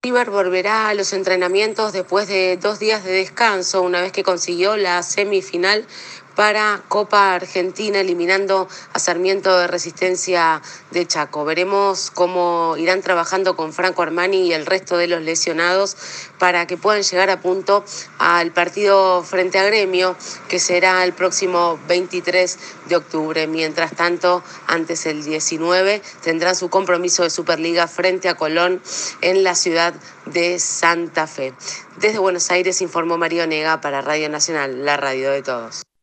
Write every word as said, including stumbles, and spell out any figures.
River volverá a los entrenamientos después de dos días de descanso, una vez que consiguió la semifinal para Copa Argentina, eliminando a Sarmiento de Resistencia de Chaco. Veremos cómo irán trabajando con Franco Armani y el resto de los lesionados para que puedan llegar a punto al partido frente a Gremio, que será el próximo veintitrés de octubre. Mientras tanto, antes el diecinueve, tendrán su compromiso de Superliga frente a Colón en la ciudad de Santa Fe. Desde Buenos Aires informó María Onega para Radio Nacional, la radio de todos.